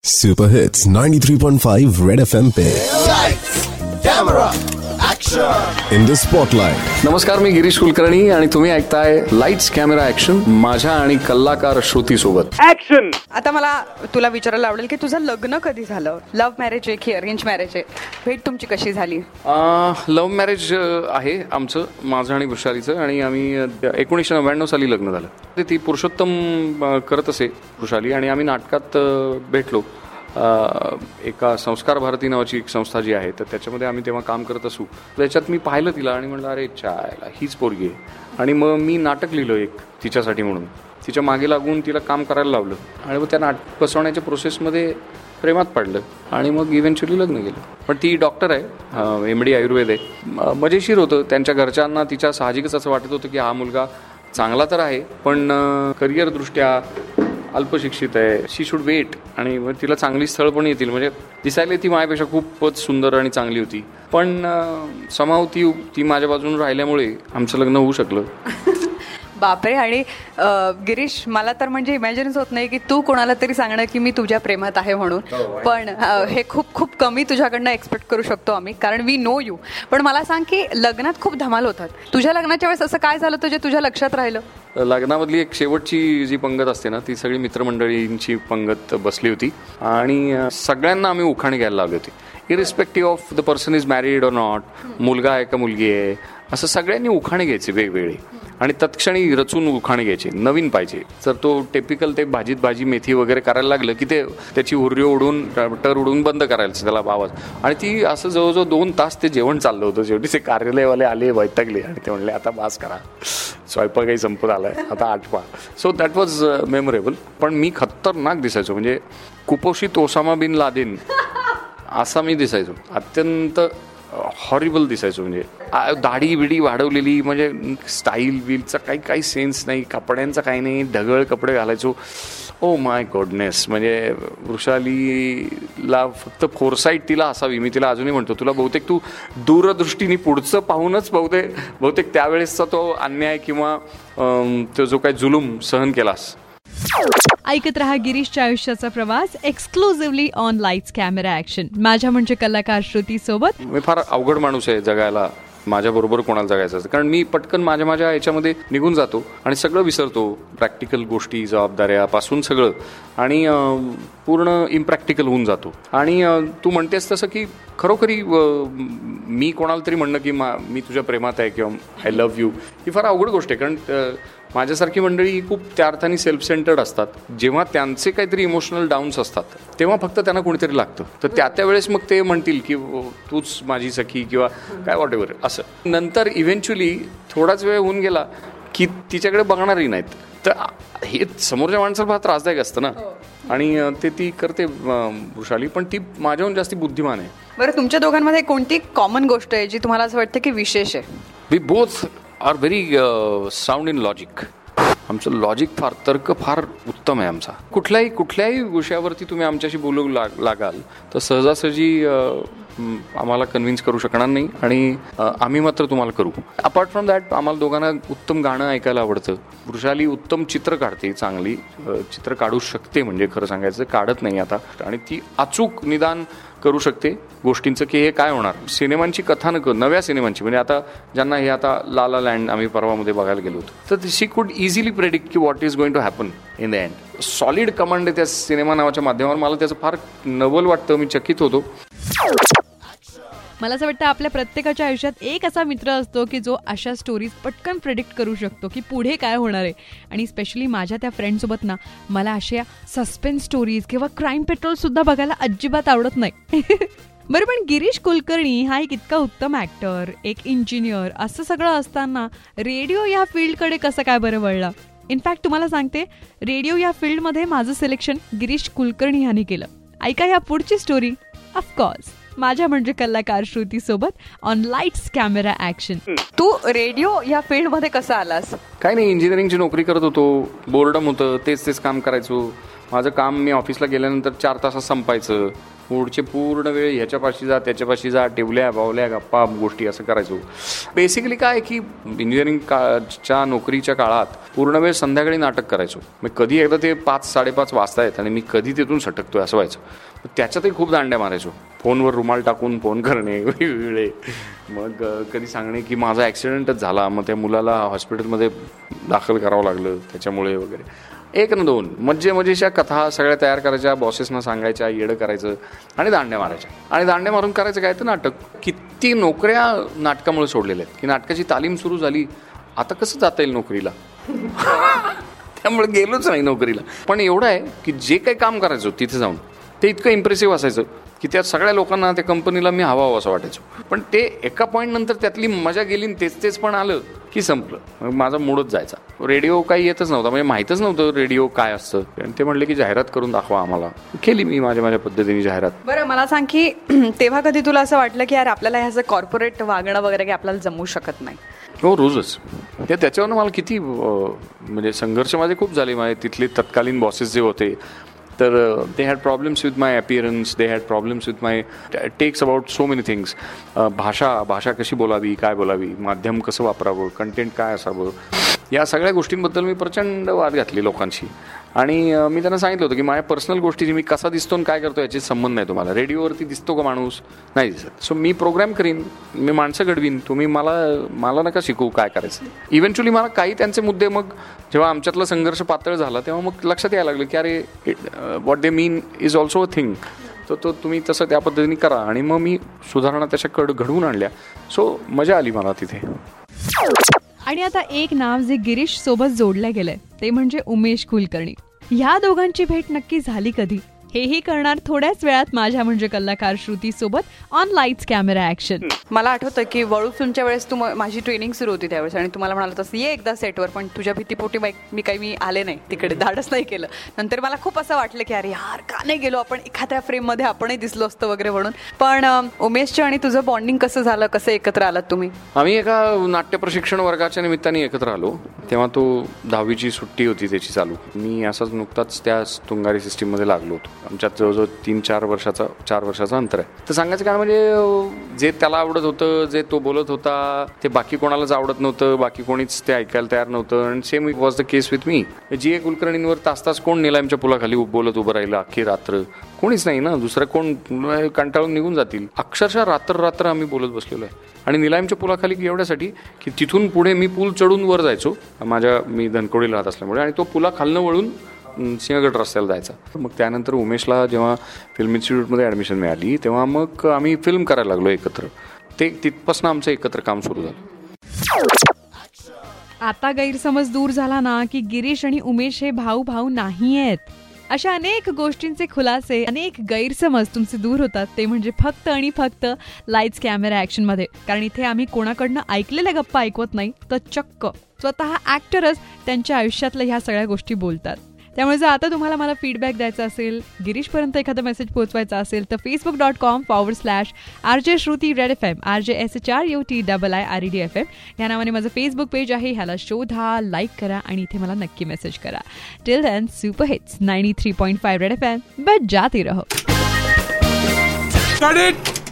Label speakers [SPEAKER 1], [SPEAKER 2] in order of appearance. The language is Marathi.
[SPEAKER 1] सुपर हिट्स 93.5 रेड एफएम पे
[SPEAKER 2] camera action
[SPEAKER 1] in the spotlight.
[SPEAKER 3] नमस्कार, मी गिरीश कुलकर्णी आणि तुम्ही ऐकताय लाईट्स कॅमेरा ऍक्शन माझ्या आणि कलाकार श्रुती सोबत.
[SPEAKER 4] ऍक्शन. आता मला तुला विचारायला आवडेल की तुझं लग्न कधी झालं? लव्ह मॅरेज आहे की अरेंज मॅरेज आहे? भेट तुमची कशी झाली?
[SPEAKER 3] लव्ह मॅरेज आहे आमचं, माझं आणि वृषालीचं, आणि आम्ही 1999 साली लग्न झालं. ती पुरुषोत्तम करत असे वृषाली, आणि आम्ही नाटकात भेटलो. एका संस्कार भारती नावाची एक संस्था जी आहे, तर त्याच्यामध्ये आम्ही तेव्हा काम करत असू. त्याच्यात मी पाहिलं तिला आणि म्हणलं अरे चायला हीच पोरगी आहे. आणि मग मी नाटक लिहिलं एक तिच्यासाठी म्हणून, तिच्या मागे लागून तिला काम करायला लावलं, आणि मग त्या नाटक बसवण्याच्या प्रोसेसमध्ये प्रेमात पडलं, आणि मग इव्हेंच्युअली लग्न केलं. पण ती डॉक्टर आहे, MD आयुर्वेद आहे. मजेशीर होतं. त्यांच्या घरच्यांना तिच्या साहजिकच असं वाटत होतं की हा मुलगा चांगला तर आहे, पण करिअरदृष्ट्या अल्पशिक्षित आहे, शी शुड वेट, आणि तिला चांगली स्थळ पण येतील. म्हणजे दिसायला ती माझ्यापेक्षा खूपच सुंदर आणि चांगली होती, पण समाव ती माझ्या बाजून राहिल्यामुळे आमचं लग्न होऊ शकलं.
[SPEAKER 4] बापरे. आणि गिरीश, मला तर म्हणजे इमॅजिनच होत नाही की तू कोणाला तरी सांगणं की मी तुझ्या प्रेमात आहे म्हणून. पण हे खूप खूप कमी तुझ्याकडनं एक्सपेक्ट करू शकतो आम्ही, कारण वी नो यू. पण मला सांग की लग्नात खूप धमाल होतात. तुझ्या लग्नाच्या वेळेस असं काय झालं होतं जे तुझ्या लक्षात राहिलं?
[SPEAKER 3] लग्नामधली एक शेवटची जी पंगत असते ना, ती सगळी मित्रमंडळींची पंगत बसली होती, आणि सगळ्यांना आम्ही उखाणे घ्यायला लावले होते, irrespective of the person is married or not, मुलगा आहे का मुलगी आहे, असं सगळ्यांनी उखाणे घ्यायचे वेगवेगळे, आणि तत्क्षणी रचून उखाणे घ्यायचे, नवीन पाहिजे. तर तो टिपिकल ते भाजीत भाजी मेथी वगैरे करायला लागलं की ते त्याची हुर्री उडून टर उडून बंद करायचं त्याला आवाज. आणि ती असं जवळजवळ 2 तास ते जेवण चाललं होतं. शेवटी ते कार्यालयवाले आले, वैतागले, आणि ते म्हणले आता बास करा, स्वयंपाकही संपत आलाय, आता आटपा. So that was memorable. पण मी खतरनाक दिसायचो, म्हणजे कुपोषित ओसामा बिन लादेन असा मी दिसायचो. अत्यंत हॉरिबल दिसायचो. म्हणजे दाढी बिडी वाढवलेली, म्हणजे स्टाईल बिलचा काही सेन्स नाही, कपड्यांचा काही नाही, ढगळ कपडे घालायचो. Oh my goodness. म्हणजे वृषालीला फक्त फोरसाईट तिला असावी. मी तिला अजूनही म्हणतो, तुला बहुतेक तू दूरदृष्टीने पुढचं पाहूनच बहुतेक त्यावेळेसचा तो अन्याय किंवा तो जो काही जुलूम सहन केलास.
[SPEAKER 5] ऐकत रहा गिरीशच्या आयुष्याचा प्रवास exclusively on lights camera action माझ्या म्हणजे कलाकार श्रुती सोबत.
[SPEAKER 3] मी फार अवघड माणूस आहे जगायला, माझ्याबरोबर कोणाला जगायचं असतं, कारण मी पटकन माझ्या याच्यामध्ये निघून जातो आणि सगळं विसरतो. प्रॅक्टिकल गोष्टी, जबाबदाऱ्यापासून सगळं, आणि पूर्ण इम्प्रॅक्टिकल होऊन जातो. आणि तू म्हणतेस तसं की खरोखरी मी कोणाला तरी म्हणणं की मी तुझ्या प्रेमात आहे किंवा आय लव्ह यू, ही फार अवघड गोष्ट आहे. कारण माझ्यासारखी मंडळी ही खूप त्या अर्थाने सेल्फ सेंटर्ड असतात. जेव्हा त्यांचे काहीतरी इमोशनल डाऊन्स असतात तेव्हा फक्त त्यांना कोणीतरी लागतं, तर त्या वेळेस मग ते म्हणतील की तूच माझी सखी किंवा काय वॉट एव्हर असं. नंतर इव्हेंच्युअली थोडाच वेळ होऊन गेला की तिच्याकडे बघणारही नाहीत. तर हे समोरच्या माणसाला फार त्रासदायक असतं ना, आणि ते ती करते वृषाली, पण ती माझ्याहून जास्ती बुद्धिमान आहे.
[SPEAKER 4] बरं, तुमच्या दोघांमध्ये कोणती कॉमन गोष्ट आहे जी तुम्हाला असं वाटतं की विशेष आहे?
[SPEAKER 3] We both are very sound in logic. आमचं लॉजिक तर्क फार उत्तम आहे आमचा. कुठल्याही विषयावरती तुम्ही आमच्याशी बोलू लागाल तर सहजासहजी आम्हाला कन्व्हिन्स करू शकणार नाही, आणि आम्ही मात्र तुम्हाला करू. अपार्ट फ्रॉम दॅट, आम्हाला दोघांना उत्तम गाणं ऐकायला आवडतं. वृषाली उत्तम चित्र काढते, चांगली चित्र काढू शकते, म्हणजे खरं सांगायचं काढत नाही आता, आणि ती अचूक निदान करू शकते गोष्टींचं की हे काय होणार. सिनेमांची कथानकं, नव्या सिनेमांची, म्हणजे आता ज्यांना हे आता ला ला लँड आम्ही परवामध्ये बघायला गेलो होतो, तर शी कुड इझिली प्रेडिक्ट की what is going to happen in the end. Solid command आहे त्या सिनेमा नावाच्या माध्यमावर. मला त्याचं फार नवल वाटतं, मी चकित होतो.
[SPEAKER 5] मला असं वाटतं आपल्या प्रत्येकाच्या आयुष्यात एक असा मित्र असतो की जो अशा स्टोरीज पटकन प्रेडिक्ट करू शकतो की पुढे काय होणार आहे. आणि स्पेशली माझ्या त्या फ्रेंडसोबत ना, मला अशा सस्पेन्स स्टोरीज किंवा क्राईम पेट्रोल सुद्धा बघायला अजिबात आवडत नाही. बरं, पण गिरीश कुलकर्णी हा एक इतका उत्तम ऍक्टर, एक इंजिनियर असं सगळं असताना रेडिओ या फील्डकडे कसं काय बरं वळला? इनफॅक्ट तुम्हाला सांगते, रेडिओ या फील्डमध्ये माझं सिलेक्शन गिरीश कुलकर्णी यांनी केलं. ऐका या पुढची स्टोरी. ऑफकोर्स माझ्या म्हणजे कलाकार श्रुती सोबत ऑन लाईट्स कॅमेरा ऍक्शन.
[SPEAKER 4] तू रेडिओ या फील्ड मध्ये कसा आलास?
[SPEAKER 3] काय नाही, इंजिनिअरिंगची नोकरी करत होतो, बोर्डम होतं, तेच काम करायचो. माझं काम मी ऑफिसला गेल्यानंतर 4 तासात संपायचं. पुढचे पूर्ण वेळ ह्याच्यापाशी जा त्याच्यापाशी जा, टेवल्या बावल्या गप्पा गोष्टी असं करायचो. बेसिकली काय की इंजिनिअरिंगच्या नोकरीच्या काळात पूर्ण वेळ संध्याकाळी नाटक करायचो. मग कधी एकदा ते 5-5:30 वाजतायत आणि मी कधी तिथून सटकतोय असं व्हायचं. त्याच्यातही खूप दांड्या मारायचो. फोनवर रुमाल टाकून फोन करणे वेगवेगळे. मग कधी सांगणे की माझा ॲक्सिडेंटच झाला, मग त्या मुलाला हॉस्पिटलमध्ये दाखल करावं लागलं त्याच्यामुळे वगैरे. 1 न 2 मजेशीर कथा सगळ्या तयार करायच्या, बॉसेसना सांगायच्या, येडं करायचं आणि दांड्या मारायच्या. आणि दांड्या मारून करायचं काय तर नाटक. किती नोकऱ्या नाटकामुळे सोडलेल्या आहेत की नाटकाची तालीम सुरू झाली, आता कसं जाता येईल नोकरीला. त्यामुळे गेलोच नाही नोकरीला. पण एवढं आहे की जे काही काम करायचं तिथे जाऊन ते इतकं इम्प्रेसिव्ह असायचं की त्या सगळ्या लोकांना त्या कंपनीला मी हवा असं वाटायचं. पण ते एका पॉईंट नंतर त्यातली मजा गेली आणि तेच पण आलं की संपलं. मग माझा मूडच जायचा. रेडिओ काही येतच नव्हता, म्हणजे माहीतच नव्हतं रेडिओ काय असतं. आणि ते म्हणले की जाहिरात करून दाखवा आम्हाला. केली मी माझ्या पद्धतीने जाहिरात.
[SPEAKER 4] बरं, मला सांग की तेव्हा कधी तुला असं वाटलं की यार आपल्याला ह्याचं कॉर्पोरेट वागणं वगैरे की आपल्याला जमू शकत नाही?
[SPEAKER 3] हो, रोजच. त्याच्यावरनं मला किती म्हणजे संघर्ष माझे खूप झाले. माझे तिथले तत्कालीन बॉसेस जे होते तर they had problems with my appearance, they had problems with my takes about so many things. भाषा कशी बोलावी, काय बोलावी, माध्यम कसं वापरावं, कंटेंट काय असावं, या सगळ्या गोष्टींबद्दल मी प्रचंड वाद घातले लोकांशी. आणि मी त्यांना सांगितलं होतं की माझ्या पर्सनल गोष्टी, मी कसा दिसतो आणि काय करतो याची संबंध नाही तुम्हाला. रेडिओवरती दिसतो का माणूस, नाही दिसत. सो मी प्रोग्राम करीन, मी माणसं घडवीन, तुम्ही मला नका शिकवू काय करायचं. इव्हेंच्युअली मला काही त्यांचे मुद्दे, मग जेव्हा आमच्यातला संघर्ष पातळ झाला तेव्हा मग लक्षात यायला लागलं की अरे what they mean is also a thing. तो तुम्ही तसं त्या पद्धतीने करा. आणि मग मी सुधारणा त्याच्याकडं घडवून आणल्या. सो मजा आली मला तिथे.
[SPEAKER 5] आणि आता एक नाव जे गिरीश सोबत जोडलं गेलंय ते म्हणजे उमेश कुलकर्णी. ह्या दोघांची भेट नक्की झाली कधी, हेही करणार थोड्याच वेळात माझ्या म्हणजे कलाकार श्रुती सोबत ऑन लाईट्स कॅमेरा ऍक्शन.
[SPEAKER 4] मला आठवतं की वळू फिल्मच्या वेळेस तू माझी ट्रेनिंग सुरू होती त्यावेळेस आणि तुम्हाला म्हणाला तसं ये एकदा सेटवर, पण तुझ्या भीतीपोटी मी आले नाही तिकडे, धाडच नाही केलं. नंतर मला खूप असं वाटलं की अरे यार का नाही गेलो आपण, एखाद्या फ्रेममध्ये आपणही दिसलो असतं वगैरे म्हणून. पण उमेशचं आणि तुझं बॉन्डिंग कसं झालं, कसं एकत्र आलात तुम्ही?
[SPEAKER 3] आम्ही एका नाट्य प्रशिक्षण वर्गाच्या निमित्ताने एकत्र आलो. तेव्हा तो 10वीची सुट्टी होती त्याची चालू. मी असाच नुकताच त्या तुंगारी सिस्टीममध्ये लागलो होतो. आमच्यात जवळजवळ 4 वर्षाचं अंतर आहे. तर सांगायचं काय म्हणजे जे त्याला आवडत होतं, जे तो बोलत होता, ते बाकी कोणालाच आवडत नव्हतं, बाकी कोणीच ते ऐकायला तयार नव्हतं. आणि same was the case with me. G A. कुलकर्णींवर तास कोण निलामच्या पुलाखाली बोलत उभं राहिलं अख्खी रात्र, कोणीच नाही ना, दुसरं कोण कंटाळून निघून जातील. अक्षरशः रात्र आम्ही बोलत बसलेलो आहे. आणि निलामच्या पुलाखाली एवढ्यासाठी की तिथून पुढे मी पूल चढून वर जायचो, मी धनकवडी राहत असल्यामुळे, आणि तो पुलाखालनं वळून सिंहगड रस्त्याला जायचा. मग त्यानंतर उमेशला जेव्हा फिल्म इन्स्टिट्यूटमध्ये ॲडमिशन मिळाली तेव्हा मग आम्ही फिल्म करायला लागलो एकत्र. तिथपासून आमचं एकत्र काम सुरू झालं.
[SPEAKER 5] आता गैरसमज दूर झाला ना की गिरीश आणि उमेश हे भाऊ नाही आहेत. अशा अनेक गोष्टींचे खुलासे, अनेक गैरसमज तुमचे दूर होतात ते म्हणजे फक्त आणि फक्त लाईट्स कॅमेरा ऍक्शन मध्ये. कारण इथे आम्ही कोणाकडनं ऐकलेल्या गप्पा ऐकवत नाही, तर चक्क स्वतः ऍक्टरच त्यांच्या आयुष्यातल्या ह्या सगळ्या गोष्टी बोलतात. त्यामुळे जर आता तुम्हाला मला फीडबॅक द्यायचा असेल, गिरीशपर्यंत एखादा मेसेज पोहोचवायचा असेल तर facebook.com/RJ Shruti Red FM RJSHRUTIIREDFM या नावाने माझं फेसबुक पेज आहे. ह्याला शोधा, लाईक करा आणि इथे मला नक्की मेसेज करा. Till then super hits 93.5 red FM बजाते रहो.